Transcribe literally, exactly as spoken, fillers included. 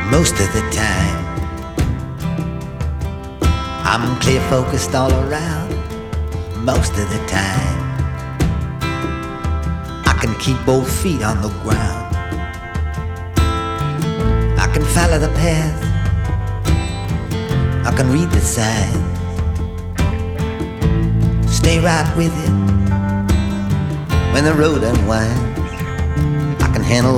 most of the time. I'm clear focused all around most of the time. I can keep both feet on the ground. I can follow the path. I can read the signs. Stay right with it when the road unwinds. I can handle